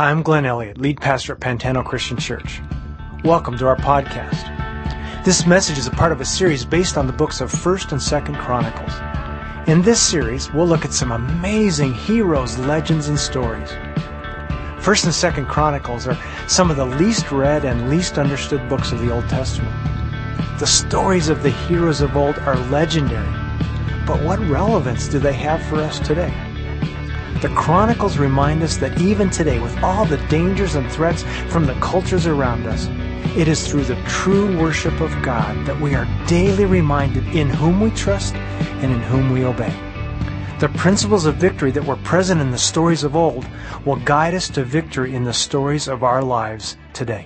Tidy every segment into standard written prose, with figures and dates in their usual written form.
Hi, I'm Glenn Elliott, lead pastor at Pantano Christian Church. Welcome to our podcast. This message is a part of a series based on the books of 1st and 2nd Chronicles. In this series, we'll look at some amazing heroes, legends, and stories. 1st and 2nd Chronicles are some of the least read and least understood books of the Old Testament. The stories of the heroes of old are legendary, but what relevance do they have for us today? The Chronicles remind us that even today, with all the dangers and threats from the cultures around us, it is through the true worship of God that we are daily reminded in whom we trust and in whom we obey. The principles of victory that were present in the stories of old will guide us to victory in the stories of our lives today.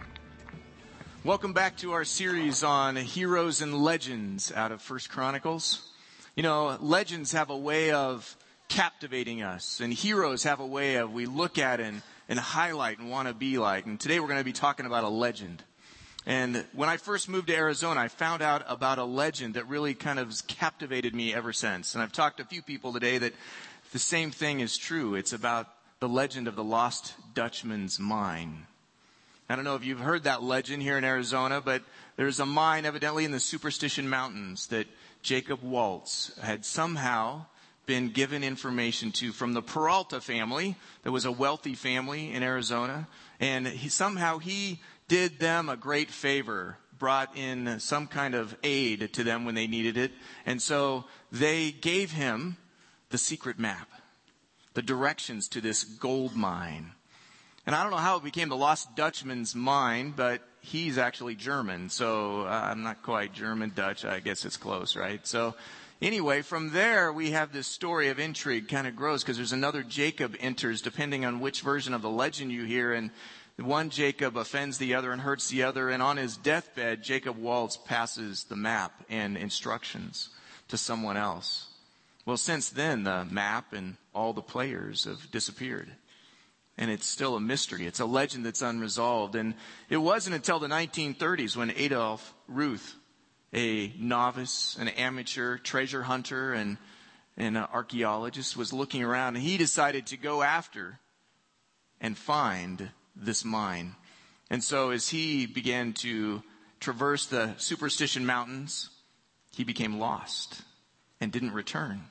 Welcome back to our series on heroes and legends out of 1st Chronicles. You know, legends have a way of captivating us, and heroes have a way of we look at and highlight and want to be like. And today we're going to be talking about a legend. And when I first moved to Arizona, I found out about a legend that really kind of captivated me ever since. And I've talked to a few people today that the same thing is true. It's about the legend of the Lost Dutchman's mine. I don't know if you've heard that legend here in Arizona, but there's a mine evidently in the Superstition Mountains that Jacob Waltz had somehow been given information to from the Peralta family. That was a wealthy family in Arizona, and he did them a great favor, brought in some kind of aid to them when they needed it, and so they gave him the secret map, the directions to this gold mine. And I don't know how it became the Lost Dutchman's mine, but he's actually German, so I'm not quite German, Dutch, I guess it's close, right? So anyway, from there, we have this story of intrigue kind of grows because there's another Jacob enters, depending on which version of the legend you hear. And one Jacob offends the other and hurts the other. And on his deathbed, Jacob Waltz passes the map and instructions to someone else. Well, since then, the map and all the players have disappeared. And it's still a mystery. It's a legend that's unresolved. And it wasn't until the 1930s when Adolf Ruth, a novice, an amateur treasure hunter, and an archaeologist, was looking around, and he decided to go after and find this mine. And so as he began to traverse the Superstition Mountains, he became lost and didn't return.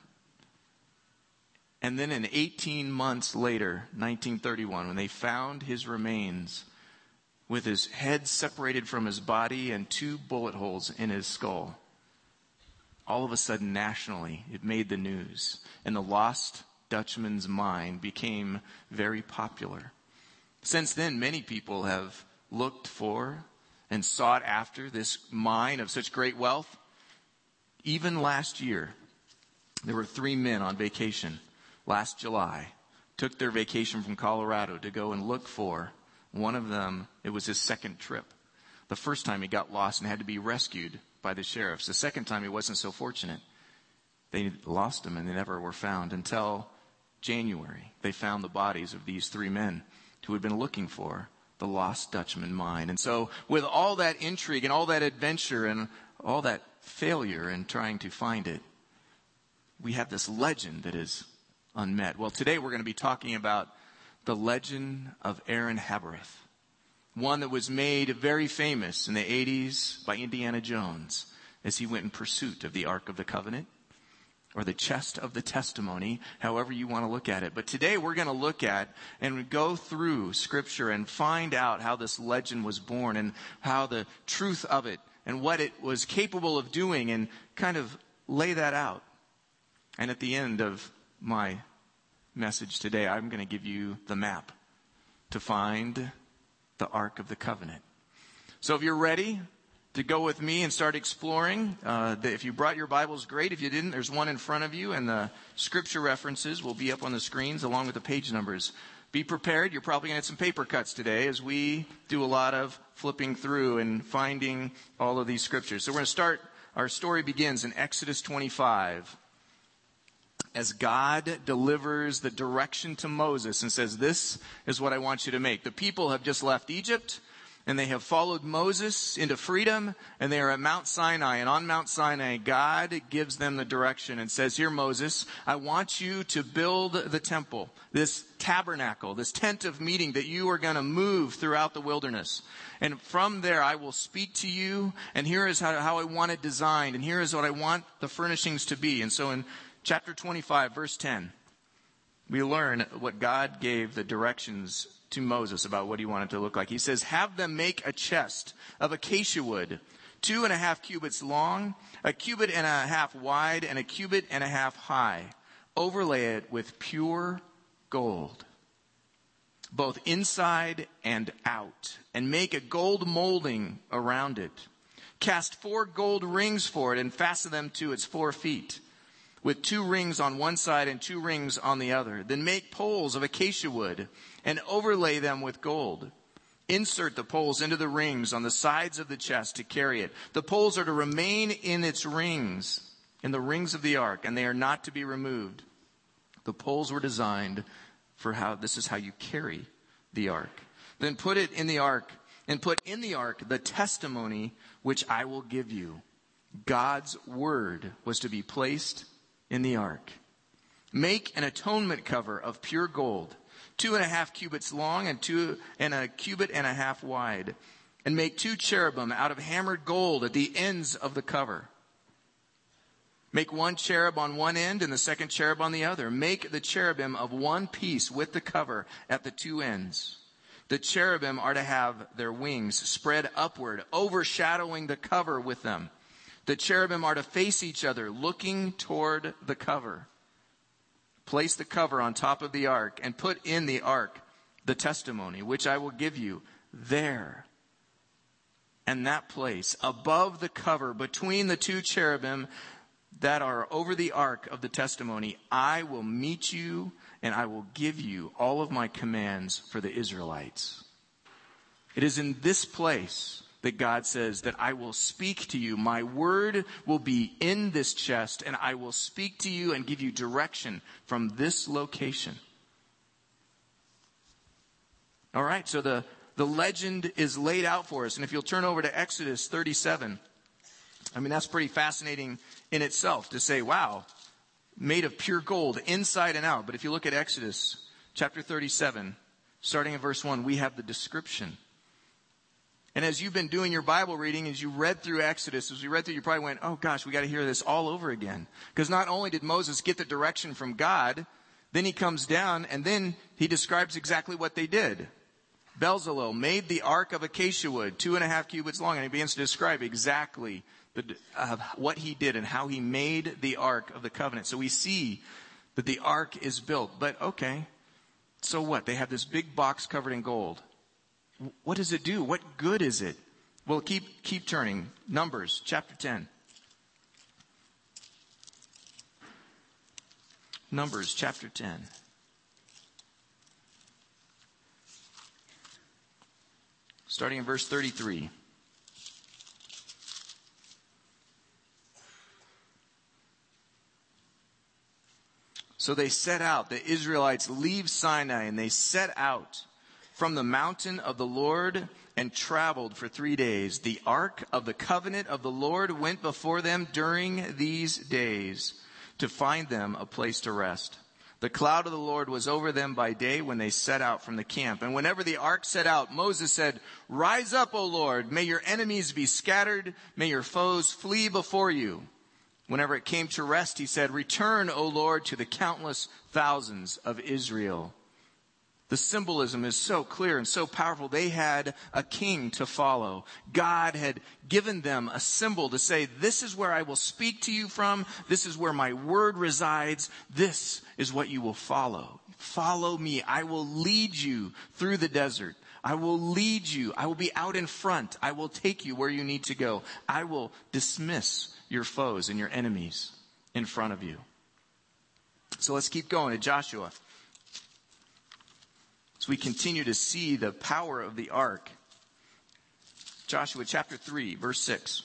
And then 18 months later, 1931, when they found his remains, with his head separated from his body and 2 bullet holes in his skull, all of a sudden, nationally, it made the news. And the Lost Dutchman's mine became very popular. Since then, many people have looked for and sought after this mine of such great wealth. Even last year, there were 3 men on vacation last July, took their vacation from Colorado to go and look for one of them. It was his 2nd trip. The first time he got lost and had to be rescued by the sheriffs. The second time he wasn't so fortunate. They lost him and they never were found until January. They found the bodies of these 3 men who had been looking for the Lost Dutchman mine. And so with all that intrigue and all that adventure and all that failure in trying to find it, we have this legend that is unmet. Well, today we're going to be talking about the legend of Aaron Habereth, one that was made very famous in the 80s by Indiana Jones as he went in pursuit of the Ark of the Covenant, or the chest of the testimony, however you want to look at it. But today we're going to look at and go through Scripture and find out how this legend was born and how the truth of it and what it was capable of doing, and kind of lay that out. And at the end of my message today, I'm going to give you the map to find the Ark of the Covenant. So if you're ready to go with me and start exploring, if you brought your Bibles, great. If you didn't, there's one in front of you, and the scripture references will be up on the screens along with the page numbers. Be prepared. You're probably going to get some paper cuts today as we do a lot of flipping through and finding all of these scriptures. So we're going to start. Our story begins in Exodus 25. As God delivers the direction to Moses and says, this is what I want you to make. The people have just left Egypt, and they have followed Moses into freedom, and they are at Mount Sinai. And on Mount Sinai, God gives them the direction and says, here, Moses, I want you to build the temple, this tabernacle, this tent of meeting that you are going to move throughout the wilderness. And from there, I will speak to you, and here is how I want it designed, and here is what I want the furnishings to be. And so in chapter 25, verse 10, we learn what God gave the directions to Moses about what he wanted to look like. He says, have them make a chest of acacia wood, 2.5 cubits long, 1.5 cubits wide, and 1.5 cubits high. Overlay it with pure gold, both inside and out, and make a gold molding around it. Cast 4 gold rings for it and fasten them to its 4 feet, with 2 rings on one side and 2 rings on the other. Then make poles of acacia wood and overlay them with gold. Insert the poles into the rings on the sides of the chest to carry it. The poles are to remain in its rings, in the rings of the ark, and they are not to be removed. The poles were designed for this is how you carry the ark. Then put it in the ark, and put in the ark the testimony which I will give you. God's word was to be placed in the ark. Make an atonement cover of pure gold, 2.5 cubits long and 1.5 cubits wide, and make 2 cherubim out of hammered gold at the ends of the cover. Make 1 cherub on one end and the second cherub on the other. Make the cherubim of one piece with the cover at the 2 ends. The cherubim are to have their wings spread upward, overshadowing the cover with them. The cherubim are to face each other, looking toward the cover. Place the cover on top of the ark and put in the ark the testimony, which I will give you there. And that place, above the cover, between the 2 cherubim that are over the ark of the testimony, I will meet you and I will give you all of my commands for the Israelites. It is in this place that God says that I will speak to you. My word will be in this chest, and I will speak to you and give you direction from this location. All right, so the legend is laid out for us. And if you'll turn over to Exodus 37, that's pretty fascinating in itself to say, wow, made of pure gold inside and out. But if you look at Exodus chapter 37, starting in verse 1, we have the description. And as you've been doing your Bible reading, as you read through Exodus, as we read through, you probably went, oh gosh, we got to hear this all over again. Because not only did Moses get the direction from God, then he comes down and then he describes exactly what they did. Bezalel made the ark of acacia wood, 2.5 cubits long, and he begins to describe exactly what he did and how he made the ark of the covenant. So we see that the ark is built. But okay, so what? They have this big box covered in gold. What does it do? What good is it? Well, keep turning. Numbers chapter 10. Numbers chapter 10. Starting in verse 33. So they set out. The Israelites leave Sinai and they set out from the mountain of the Lord and traveled for 3 days. The ark of the covenant of the Lord went before them during these days to find them a place to rest. The cloud of the Lord was over them by day when they set out from the camp. And whenever the ark set out, Moses said, "Rise up, O Lord, may your enemies be scattered, may your foes flee before you." Whenever it came to rest, he said, "Return, O Lord, to the countless thousands of Israel." The symbolism is so clear and so powerful. They had a king to follow. God had given them a symbol to say, this is where I will speak to you from. This is where my word resides. This is what you will follow. Follow me. I will lead you through the desert. I will lead you. I will be out in front. I will take you where you need to go. I will dismiss your foes and your enemies in front of you. So let's keep going to Joshua. As we continue to see the power of the ark. Joshua chapter 3, verse 6.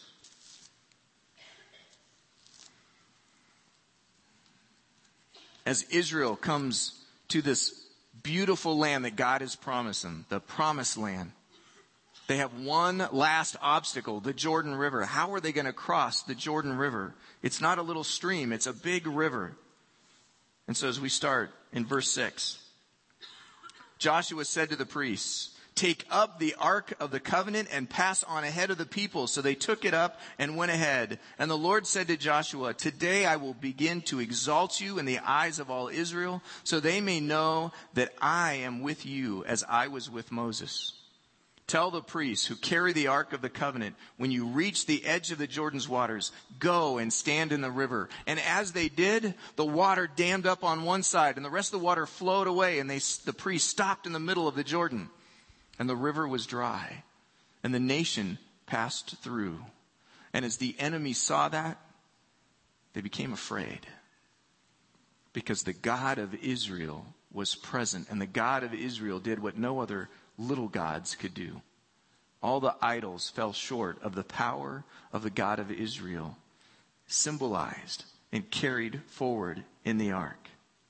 As Israel comes to this beautiful land that God has promised them, the promised land, They have one last obstacle, the Jordan River. How are they going to cross the Jordan River? It's not a little stream, it's a big river. And so as we start in verse 6, Joshua said to the priests, "Take up the ark of the covenant and pass on ahead of the people." So they took it up and went ahead. And the Lord said to Joshua, "Today I will begin to exalt you in the eyes of all Israel, so they may know that I am with you as I was with Moses. Tell the priests who carry the ark of the covenant, when you reach the edge of the Jordan's waters, go and stand in the river." And as they did, the water dammed up on one side, and the rest of the water flowed away, and the priests stopped in the middle of the Jordan. And the river was dry, and the nation passed through. And as the enemy saw that, they became afraid, because the God of Israel was present, and the God of Israel did what no other little gods could do. All the idols fell short of the power of the God of Israel, symbolized and carried forward in the ark.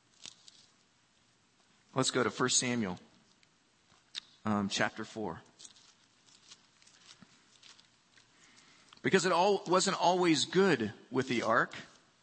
Let's go to 1 Samuel chapter 4. Because it wasn't always good with the ark.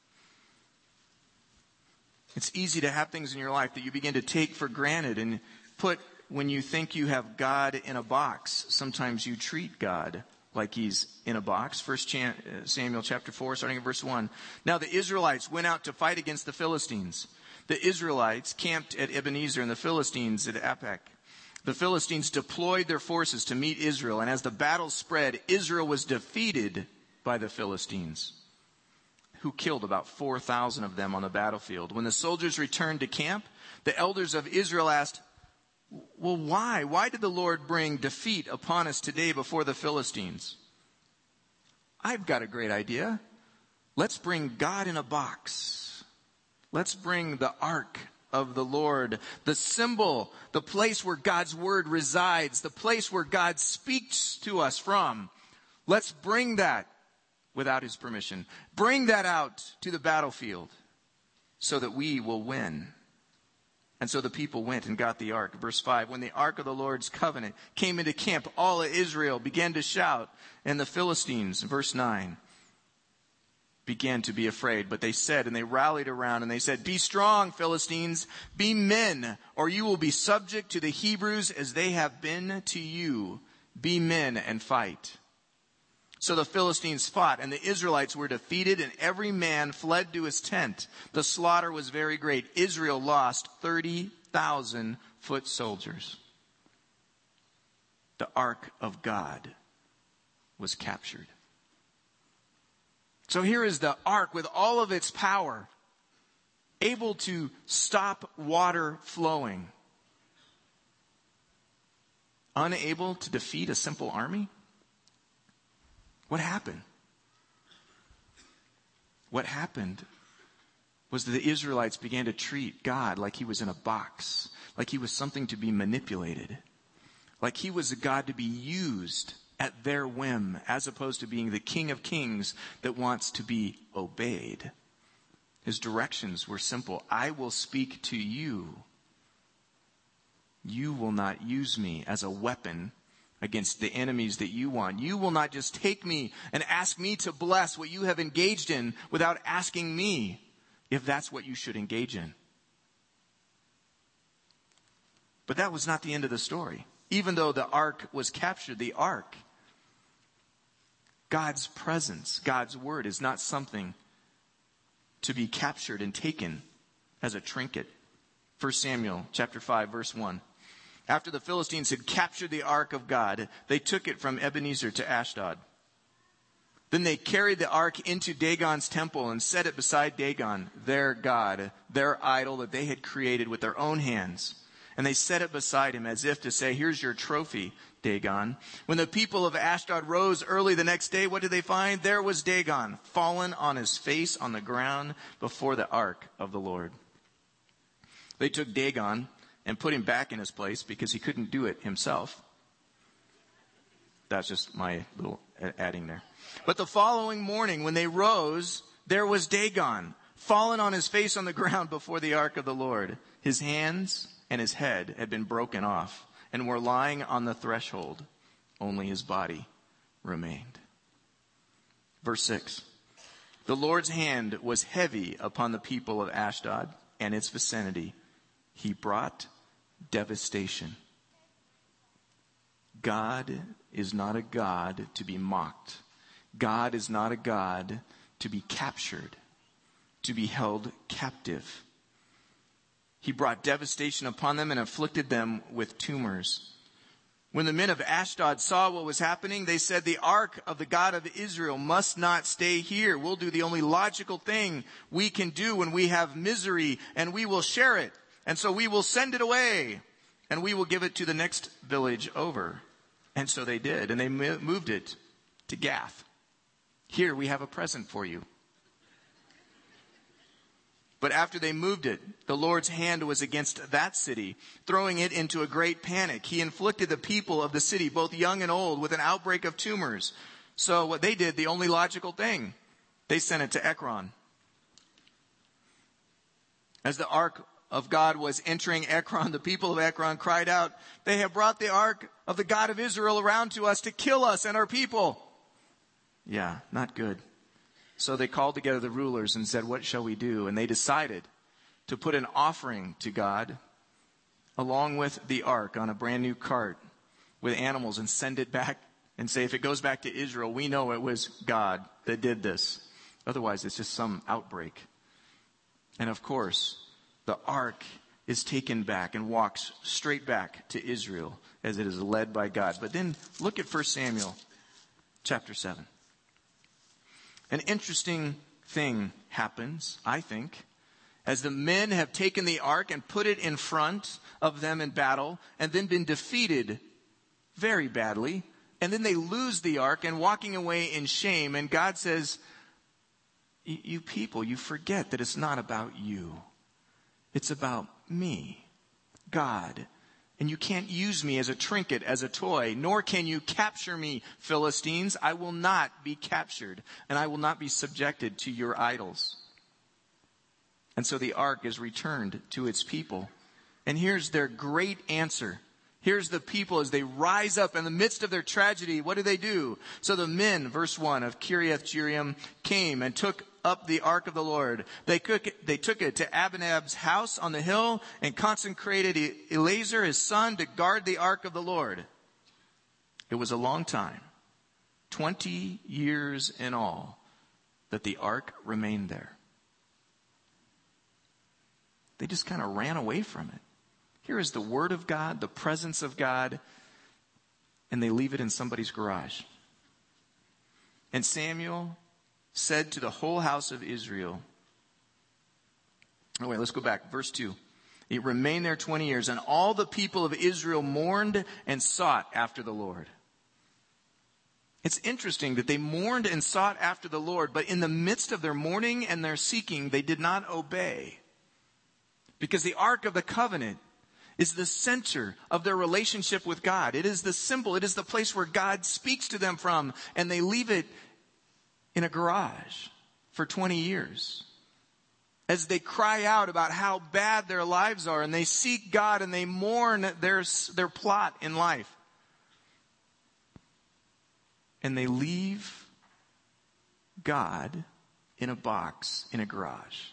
It's easy to have things in your life that you begin to take for granted and put when you think you have God in a box. Sometimes you treat God like he's in a box. 1 Samuel chapter 4, starting in verse 1. Now the Israelites went out to fight against the Philistines. The Israelites camped at Ebenezer and the Philistines at Aphek. The Philistines deployed their forces to meet Israel, and as the battle spread, Israel was defeated by the Philistines, who killed about 4,000 of them on the battlefield. When the soldiers returned to camp, the elders of Israel asked, "Well, why? Why did the Lord bring defeat upon us today before the Philistines?" "I've got a great idea. Let's bring God in a box. Let's bring the ark of the Lord, the symbol, the place where God's word resides, the place where God speaks to us from. Let's bring that without his permission. Bring that out to the battlefield so that we will win." And so the people went and got the ark. Verse 5, when the ark of the Lord's covenant came into camp, all of Israel began to shout, and the Philistines, verse 9, began to be afraid. But they said, and they rallied around, and they said, "Be strong, Philistines, be men, or you will be subject to the Hebrews as they have been to you. Be men and fight." So the Philistines fought, and the Israelites were defeated, and every man fled to his tent. The slaughter was very great. Israel lost 30,000 foot soldiers. The ark of God was captured. So here is the ark with all of its power, able to stop water flowing, unable to defeat a simple army. What happened? What happened was that the Israelites began to treat God like he was in a box, like he was something to be manipulated, like he was a God to be used at their whim, as opposed to being the King of Kings that wants to be obeyed. His directions were simple. "I will speak to you. You will not use me as a weapon against the enemies that you want. You will not just take me and ask me to bless what you have engaged in without asking me if that's what you should engage in." But that was not the end of the story. Even though the ark was captured, the ark, God's presence, God's word, is not something to be captured and taken as a trinket. 1 Samuel chapter 5, verse 1. After the Philistines had captured the ark of God, they took it from Ebenezer to Ashdod. Then they carried the ark into Dagon's temple and set it beside Dagon, their god, their idol that they had created with their own hands. And they set it beside him as if to say, "Here's your trophy, Dagon." When the people of Ashdod rose early the next day, what did they find? There was Dagon, fallen on his face on the ground before the ark of the Lord. They took Dagon and put him back in his place because he couldn't do it himself. That's just my little adding there. But the following morning, when they rose, there was Dagon, fallen on his face on the ground before the ark of the Lord. His hands and his head had been broken off and were lying on the threshold. only his body remained. Verse 6. The Lord's hand was heavy upon the people of Ashdod and its vicinity. He brought devastation. God is not a God to be mocked. God is not a God to be captured, to be held captive. He brought devastation upon them and afflicted them with tumors. When the men of Ashdod saw what was happening, they said, the ark of the God of Israel must not stay here. We'll do the only logical thing we can do when we have misery, and we will share it. And so we will send it away, and we will give it to the next village over. And so they did, and they moved it to Gath. Here we have a present for you. But after they moved it, the Lord's hand was against that city, throwing it into a great panic. He inflicted the people of the city, both young and old, with an outbreak of tumors. So what they did, the only logical thing, they sent it to Ekron. As the ark of God was entering Ekron, the people of Ekron cried out, they have brought the ark of the God of Israel around to us to kill us and our people. Yeah, not good. So they called together the rulers and said, what shall we do? And they decided to put an offering to God along with the ark on a brand new cart with animals and send it back and say, if it goes back to Israel, we know it was God that did this. Otherwise, it's just some outbreak. And of course, the ark is taken back and walks straight back to Israel as it is led by God. But then look at 1 Samuel chapter 7. An interesting thing happens, I think, as the men have taken the ark and put it in front of them in battle and then been defeated very badly. And then they lose the ark and walking away in shame. And God says, you people, you forget that it's not about you. It's about me, God. And you can't use me as a trinket, as a toy, nor can you capture me, Philistines. I will not be captured, and I will not be subjected to your idols. And so the ark is returned to its people. And here's their great answer. Here's the people as they rise up in the midst of their tragedy. What do? So the men, verse 1 of Kiriath Jearim, came and took up the ark of the Lord. They took it to Abinadab's house on the hill and consecrated Eleazar, his son, to guard the ark of the Lord. It was a long time, 20 years in all, that the ark remained there. They just kind of ran away from it. Here is the word of God, the presence of God, and they leave it in somebody's garage. And Samuel said to the whole house of Israel, let's go back. Verse 2. It remained there 20 years, and all the people of Israel mourned and sought after the Lord. It's interesting that they mourned and sought after the Lord, but in the midst of their mourning and their seeking, they did not obey. Because the Ark of the Covenant is the center of their relationship with God. It is the symbol. It is the place where God speaks to them from, and they leave it in a garage for 20 years. As they cry out about how bad their lives are, and they seek God and they mourn their plot in life. And they leave God in a box in a garage.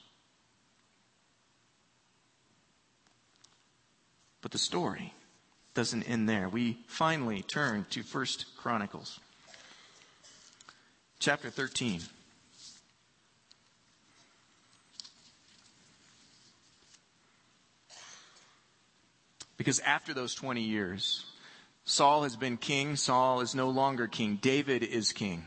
But the story doesn't end there. We finally turn to 1 Chronicles chapter 13. Because after those 20 years, Saul has been king. Saul is no longer king. David is king.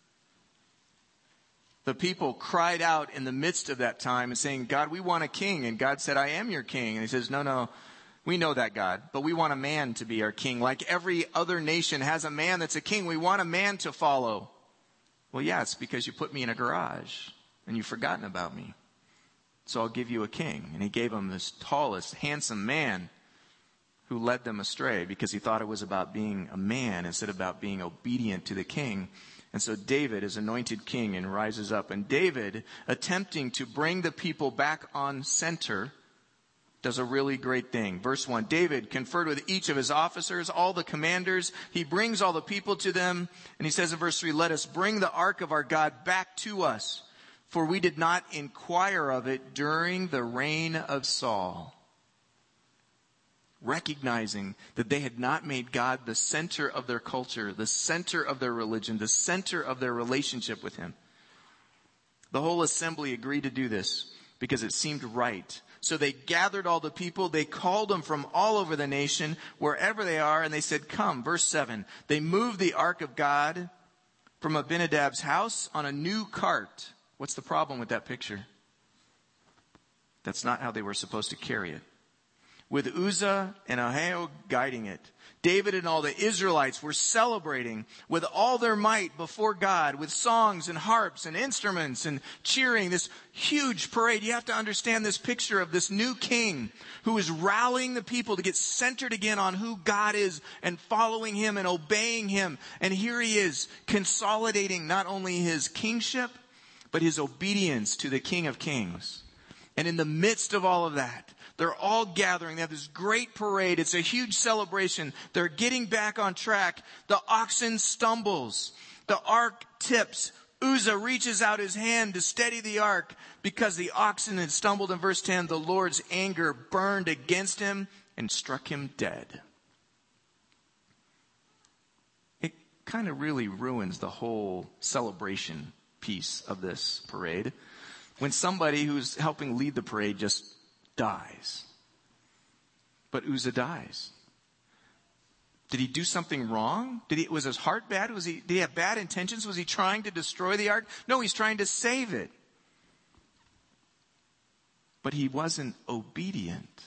The people cried out in the midst of that time and saying, God, we want a king. And God said, I am your king. And he says, no, we know that, God, but we want a man to be our king. Like every other nation has a man that's a king. We want a man to follow. Well, yeah, it's because you put me in a garage and you've forgotten about me. So I'll give you a king. And he gave him this tallest, handsome man who led them astray because he thought it was about being a man instead of about being obedient to the king. And so David is anointed king and rises up. And David, attempting to bring the people back on center, does a really great thing. Verse 1, David conferred with each of his officers, all the commanders. He brings all the people to them. And he says in verse 3, let us bring the ark of our God back to us, for we did not inquire of it during the reign of Saul. Recognizing that they had not made God the center of their culture, the center of their religion, the center of their relationship with him. The whole assembly agreed to do this because it seemed right. So they gathered all the people. They called them from all over the nation, wherever they are, and they said, come. Verse 7, they moved the ark of God from Abinadab's house on a new cart. What's the problem with that picture? That's not how they were supposed to carry it. With Uzzah and Ahio guiding it. David and all the Israelites were celebrating with all their might before God, with songs and harps and instruments and cheering. This huge parade. You have to understand this picture of this new king who is rallying the people to get centered again on who God is and following him and obeying him. And here he is, consolidating not only his kingship, but his obedience to the King of Kings. And in the midst of all of that, they're all gathering. They have this great parade. It's a huge celebration. They're getting back on track. The oxen stumbles. The ark tips. Uzzah reaches out his hand to steady the ark because the oxen had stumbled. In verse 10, the Lord's anger burned against him and struck him dead. It kind of really ruins the whole celebration piece of this parade when somebody who's helping lead the parade just dies. But Uzzah dies. Did he do something wrong? Was his heart bad? Did he have bad intentions? Was he trying to destroy the ark? No, he's trying to save it. But he wasn't obedient.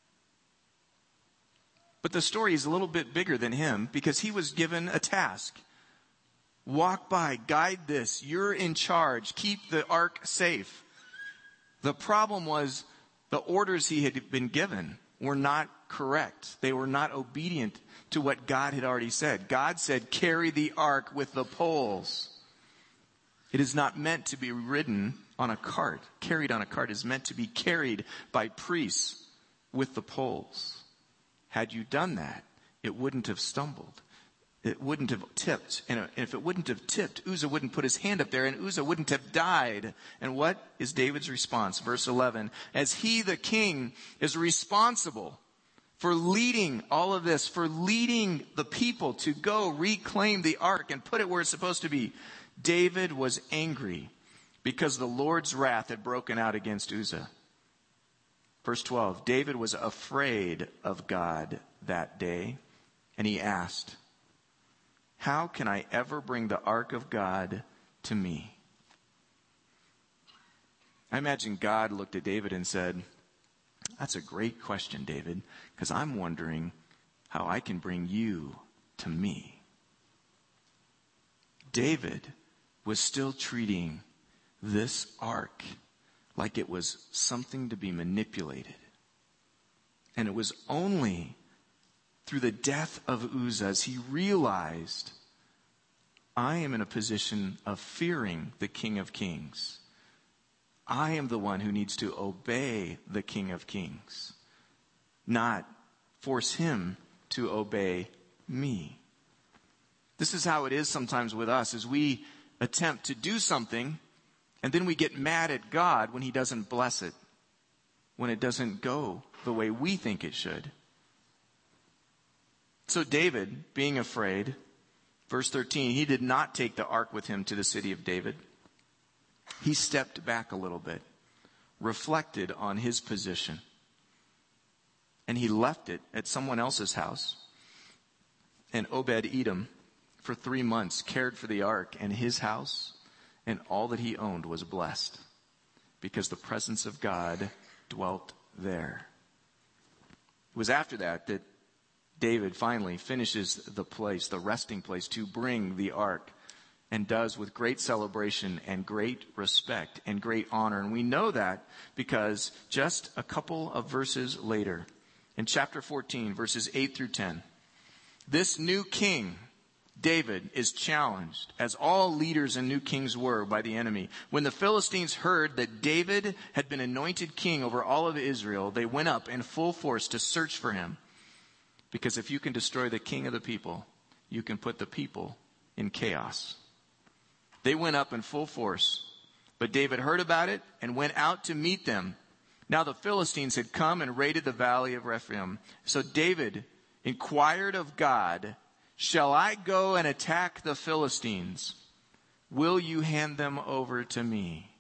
But the story is a little bit bigger than him because he was given a task. Walk by, guide this. You're in charge. Keep the ark safe. The problem was the orders he had been given were not correct. They were not obedient to what God had already said. God said, carry the ark with the poles. It is not meant to be ridden on a cart. Carried on a cart is meant to be carried by priests with the poles. Had you done that, it wouldn't have stumbled. It wouldn't have tipped. And if it wouldn't have tipped, Uzzah wouldn't put his hand up there and Uzzah wouldn't have died. And what is David's response? Verse 11. As he, the king, is responsible for leading all of this, for leading the people to go reclaim the ark and put it where it's supposed to be, David was angry because the Lord's wrath had broken out against Uzzah. Verse 12. David was afraid of God that day, and he asked, how can I ever bring the ark of God to me? I imagine God looked at David and said, that's a great question, David, because I'm wondering how I can bring you to me. David was still treating this ark like it was something to be manipulated. And it was only through the death of Uzzah, as he realized, I am in a position of fearing the King of Kings. I am the one who needs to obey the King of Kings, not force him to obey me. This is how it is sometimes with us, as we attempt to do something, and then we get mad at God when he doesn't bless it, when it doesn't go the way we think it should. So David, being afraid, verse 13, he did not take the ark with him to the city of David. He stepped back a little bit, reflected on his position, and he left it at someone else's house. And Obed-Edom, for 3 months, cared for the ark, and his house and all that he owned was blessed because the presence of God dwelt there. It was after that David finally finishes the place, the resting place, to bring the ark, and does with great celebration and great respect and great honor. And we know that because just a couple of verses later, in chapter 14, verses 8 through 10, this new king, David is challenged, as all leaders and new kings were, by the enemy. When the Philistines heard that David had been anointed king over all of Israel, they went up in full force to search for him. Because if you can destroy the king of the people, you can put the people in chaos. They went up in full force, but David heard about it and went out to meet them. Now the Philistines had come and raided the valley of Rephaim. So David inquired of God, "Shall I go and attack the Philistines? Will you hand them over to me?"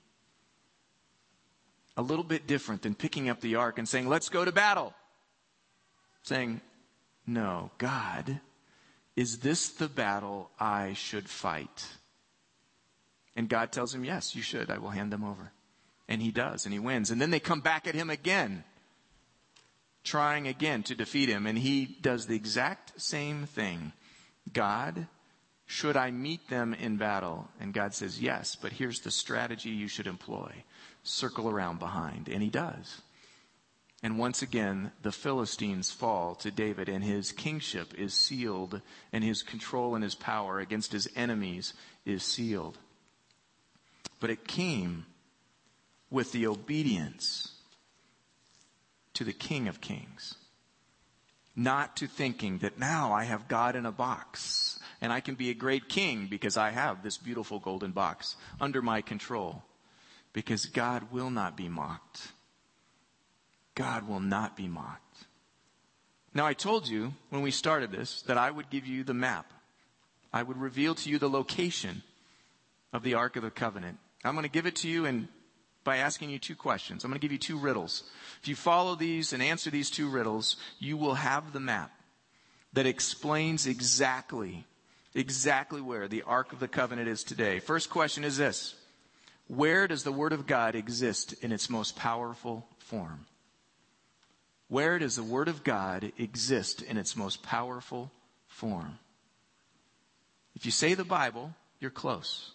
A little bit different than picking up the ark and saying, "Let's go to battle." Saying, "No, God, is this the battle I should fight?" And God tells him, "Yes, you should. I will hand them over." And he does, and he wins. And then they come back at him again, trying again to defeat him. And he does the exact same thing. "God, should I meet them in battle?" And God says, "Yes, but here's the strategy you should employ. Circle around behind." And he does. And once again, the Philistines fall to David, and his kingship is sealed, and his control and his power against his enemies is sealed. But it came with the obedience to the King of Kings. Not to thinking that now I have God in a box and I can be a great king because I have this beautiful golden box under my control. Because God will not be mocked. God will not be mocked. Now, I told you when we started this that I would give you the map. I would reveal to you the location of the Ark of the Covenant. I'm going to give it to you by asking you two questions. I'm going to give you two riddles. If you follow these and answer these two riddles, you will have the map that explains exactly where the Ark of the Covenant is today. First question is this: where does the Word of God exist in its most powerful form? Where does the Word of God exist in its most powerful form? If you say the Bible, you're close.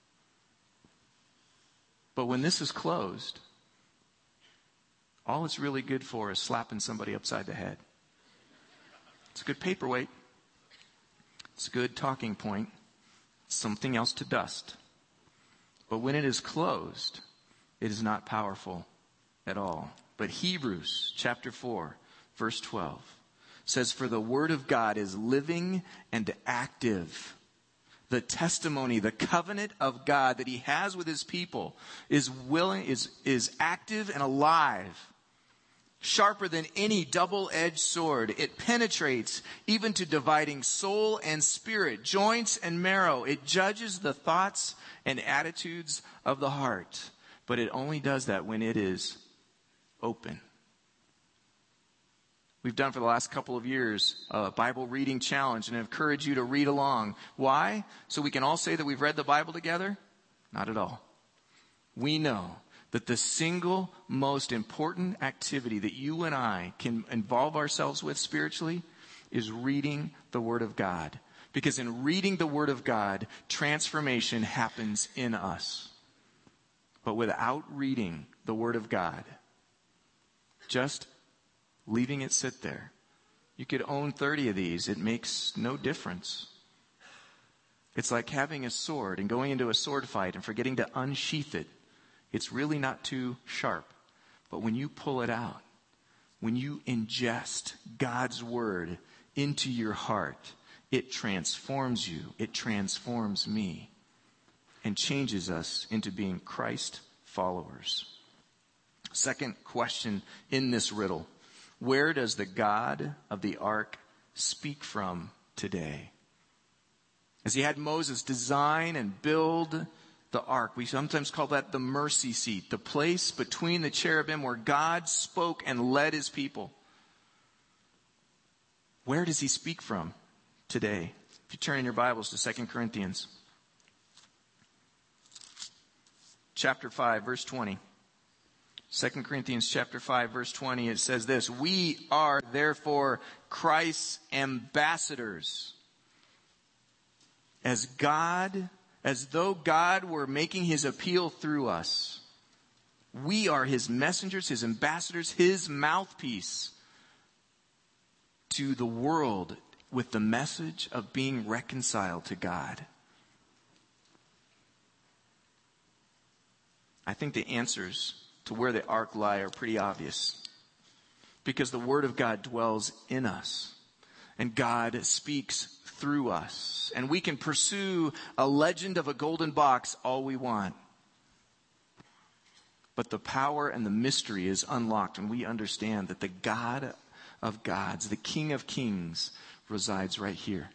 But when this is closed, all it's really good for is slapping somebody upside the head. It's a good paperweight. It's a good talking point. It's something else to dust. But when it is closed, it is not powerful at all. But Hebrews chapter 4, verse 12 says, "For the word of God is living and active." The testimony, the covenant of God that he has with his people is active and alive. Sharper than any double-edged sword. It penetrates even to dividing soul and spirit, joints and marrow. It judges the thoughts and attitudes of the heart. But it only does that when it is open. We've done for the last couple of years a Bible reading challenge and encourage you to read along. Why? So we can all say that we've read the Bible together? Not at all. We know that the single most important activity that you and I can involve ourselves with spiritually is reading the Word of God. Because in reading the Word of God, transformation happens in us. But without reading the Word of God, just leaving it sit there, you could own 30 of these. It makes no difference. It's like having a sword and going into a sword fight and forgetting to unsheath it. It's really not too sharp. But when you pull it out, when you ingest God's word into your heart, it transforms you. It transforms me and changes us into being Christ followers. Second question in this riddle: where does the God of the ark speak from today? As he had Moses design and build the ark, we sometimes call that the mercy seat, the place between the cherubim where God spoke and led his people. Where does he speak from today? If you turn in your Bibles to 2 Corinthians chapter 5, verse 20. 2 Corinthians chapter 5, verse 20, it says this: "We are therefore Christ's ambassadors, as though God were making his appeal through us. We are his messengers, his ambassadors, his mouthpiece to the world with the message of being reconciled to God? I think the answers to where the ark lie are pretty obvious. Because the Word of God dwells in us. And God speaks through us. And we can pursue a legend of a golden box all we want. But the power and the mystery is unlocked when we understand that the God of gods, the King of kings, resides right here.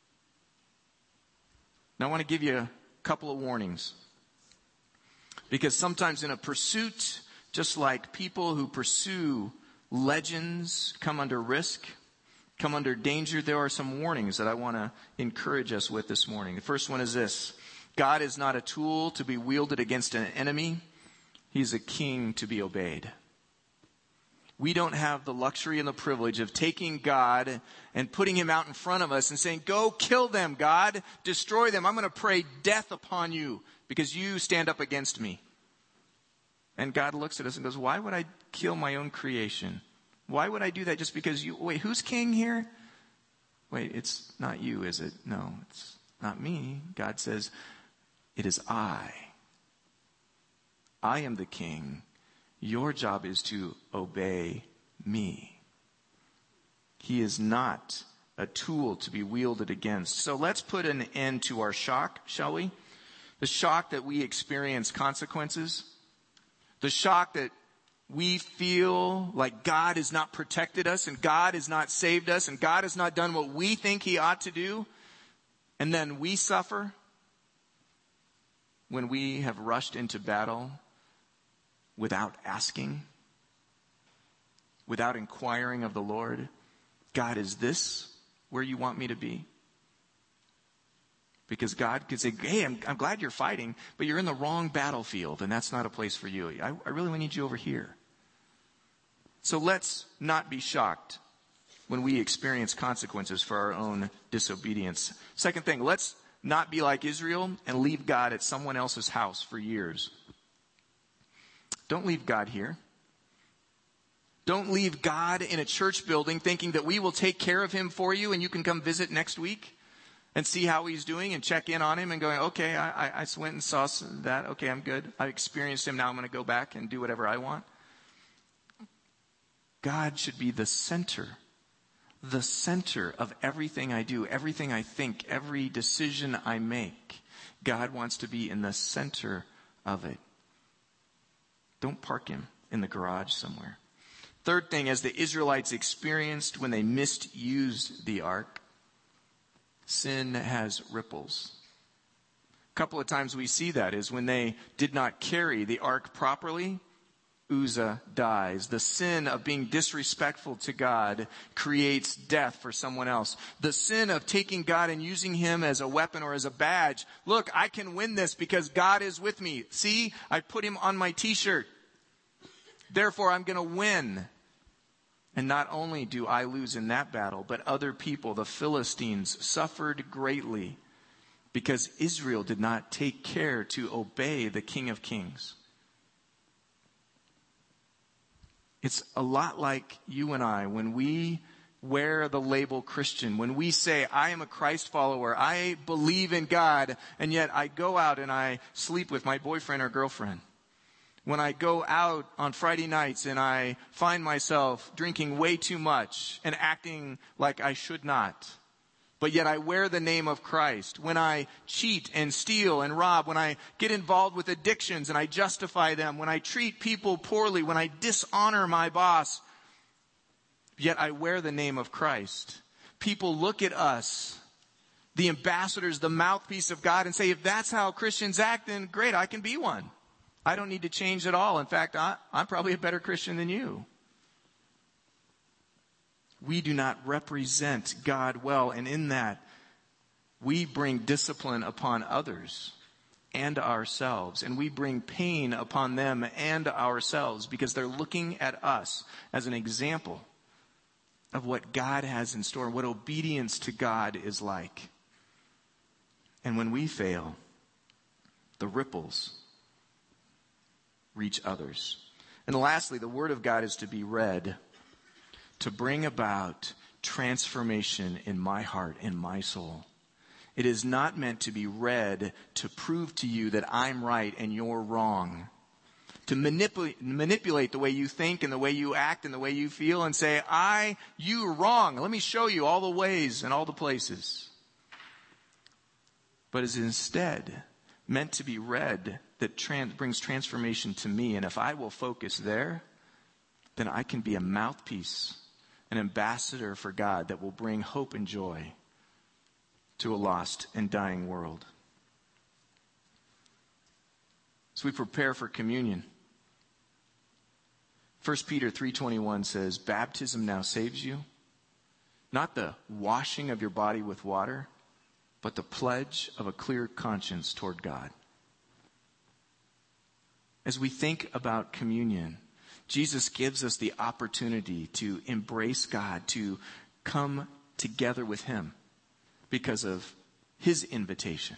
Now I want to give you a couple of warnings. Because sometimes in a pursuit, just like people who pursue legends come under risk, come under danger, there are some warnings that I want to encourage us with this morning. The first one is this: God is not a tool to be wielded against an enemy. He's a king to be obeyed. We don't have the luxury and the privilege of taking God and putting him out in front of us and saying, go kill them, God, destroy them. I'm going to pray death upon you because you stand up against me. And God looks at us and goes, why would I kill my own creation? Why would I do that just because you... Wait, who's king here? Wait, it's not you, is it? No, it's not me. God says, it is I. I am the king. Your job is to obey me. He is not a tool to be wielded against. So let's put an end to our shock, shall we? The shock that we experience consequences. The shock that we feel like God has not protected us and God has not saved us and God has not done what we think he ought to do. And then we suffer when we have rushed into battle without asking, without inquiring of the Lord. God, is this where you want me to be? Because God could say, hey, I'm glad you're fighting, but you're in the wrong battlefield, and that's not a place for you. I really need you over here. So let's not be shocked when we experience consequences for our own disobedience. Second thing, let's not be like Israel and leave God at someone else's house for years. Don't leave God here. Don't leave God in a church building thinking that we will take care of him for you and you can come visit next week and see how he's doing and check in on him and going, okay, I went and saw that. Okay, I'm good. I experienced him. Now I'm going to go back and do whatever I want. God should be the center of everything I do, everything I think, every decision I make. God wants to be in the center of it. Don't park him in the garage somewhere. Third thing, as the Israelites experienced when they misused the ark, sin has ripples. A couple of times we see that is when they did not carry the ark properly, Uzzah dies. The sin of being disrespectful to God creates death for someone else. The sin of taking God and using him as a weapon or as a badge. Look, I can win this because God is with me. See, I put him on my t-shirt. Therefore, I'm going to win. And not only do I lose in that battle, but other people, the Philistines, suffered greatly because Israel did not take care to obey the King of Kings. It's a lot like you and I when we wear the label Christian, when we say, I am a Christ follower, I believe in God, and yet I go out and I sleep with my boyfriend or girlfriend. When I go out on Friday nights and I find myself drinking way too much and acting like I should not, but yet I wear the name of Christ. When I cheat and steal and rob, when I get involved with addictions and I justify them, when I treat people poorly, when I dishonor my boss, yet I wear the name of Christ. People look at us, the ambassadors, the mouthpiece of God, and say, if that's how Christians act, then great, I can be one. I don't need to change at all. In fact, I'm probably a better Christian than you. We do not represent God well, and in that, we bring discipline upon others and ourselves, and we bring pain upon them and ourselves because they're looking at us as an example of what God has in store, what obedience to God is like. And when we fail, the ripples reach others. And lastly, the Word of God is to be read to bring about transformation in my heart and my soul. It is not meant to be read to prove to you that I'm right and you're wrong. To manipulate the way you think and the way you act and the way you feel and say, you're wrong. Let me show you all the ways and all the places. But is instead meant to be read that brings transformation to me. And if I will focus there, then I can be a mouthpiece, an ambassador for God that will bring hope and joy to a lost and dying world. As we prepare for communion, 1 Peter 3:21 says, baptism now saves you, not the washing of your body with water, but the pledge of a clear conscience toward God. As we think about communion, Jesus gives us the opportunity to embrace God, to come together with Him because of His invitation.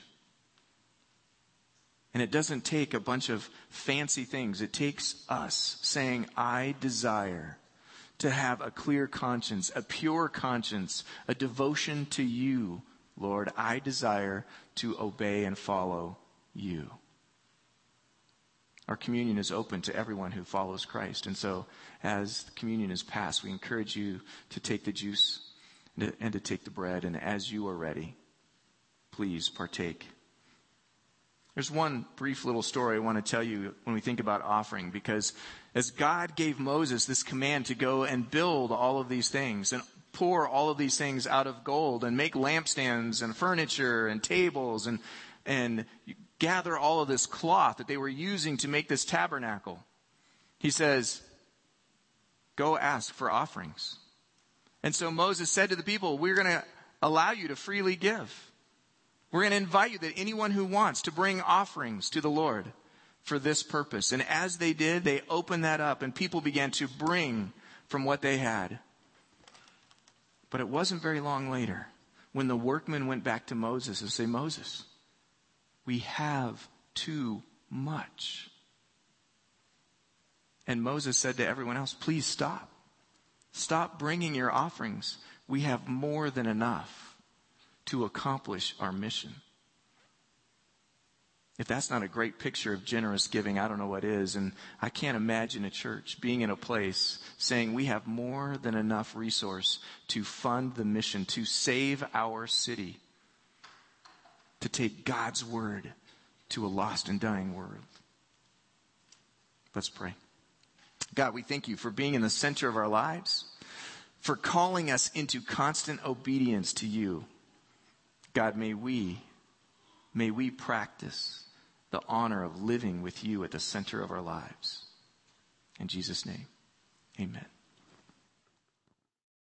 And it doesn't take a bunch of fancy things. It takes us saying, I desire to have a clear conscience, a pure conscience, a devotion to you, Lord. I desire to obey and follow you. Our communion is open to everyone who follows Christ. And so as the communion is passed, we encourage you to take the juice and to take the bread. And as you are ready, please partake. There's one brief little story I want to tell you when we think about offering, because as God gave Moses this command to go and build all of these things and pour all of these things out of gold and make lampstands and furniture and tables and gather all of this cloth that they were using to make this tabernacle, He says, go ask for offerings. And so Moses said to the people, we're going to allow you to freely give. We're going to invite you, that anyone who wants, to bring offerings to the Lord for this purpose. And as they did, they opened that up and people began to bring from what they had. But it wasn't very long later when the workmen went back to Moses and say, Moses, we have too much. And Moses said to everyone else, please stop. Stop bringing your offerings. We have more than enough to accomplish our mission. If that's not a great picture of generous giving, I don't know what is. And I can't imagine a church being in a place saying we have more than enough resource to fund the mission, to save our city, to take God's word to a lost and dying world. Let's pray. God, we thank you for being in the center of our lives, for calling us into constant obedience to you. God, may we practice the honor of living with you at the center of our lives. In Jesus' name, amen.